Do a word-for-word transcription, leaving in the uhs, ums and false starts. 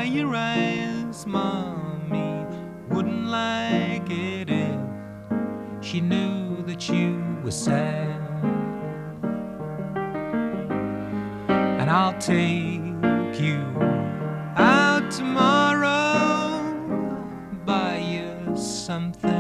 your eyes. Mommy wouldn't like it if she knew that you were sad. And I'll take you out tomorrow, buy you something